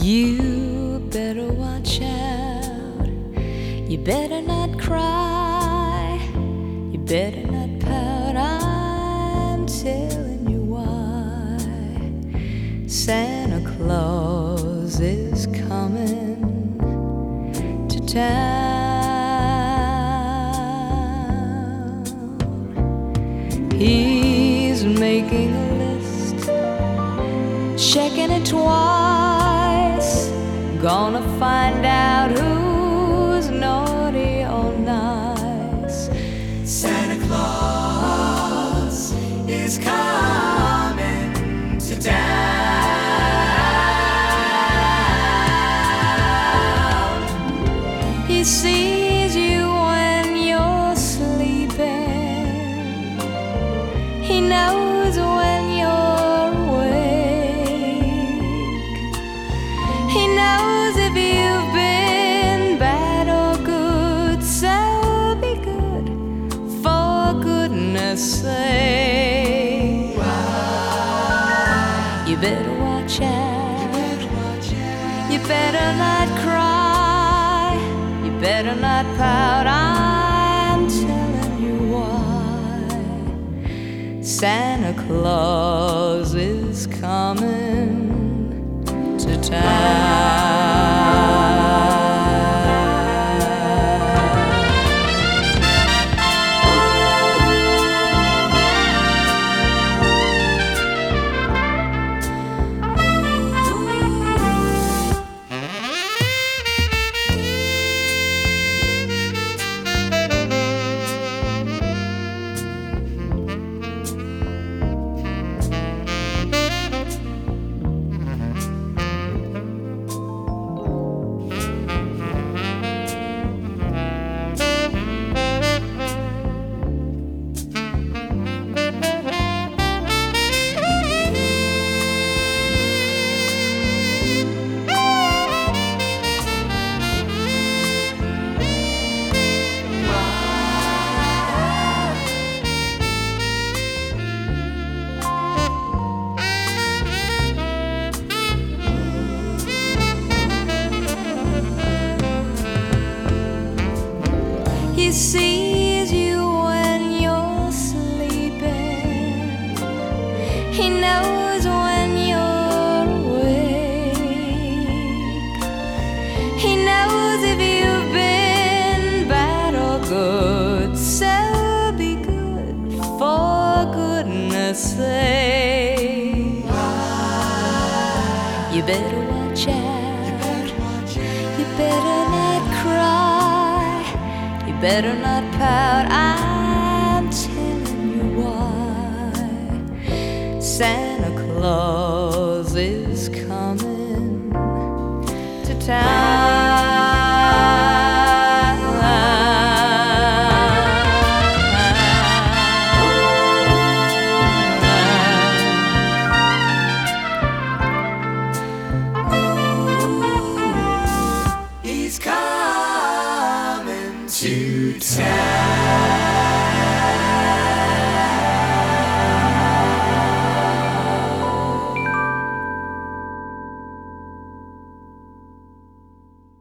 You better watch out. You better not cry. You better not pout. I'm telling you why. Santa Claus is coming to town. He's making a list, checking it twice, gonna find out who's naughty or nice. Santa Claus is coming to town. He sees you when you're sleeping. He knows when you're awake. He knows if you've been bad or good. So be good, for goodness sake. You better watch out. You better not cry. You better not pout. I'm telling you why. Santa Claus is coming to town. He sees you when you're sleeping. He knows when you're awake. He knows if you've been bad or good. So be good, for goodness sake. You better watch out. You better not cry. You better not pout. I'm telling you why. Santa Claus is coming to town.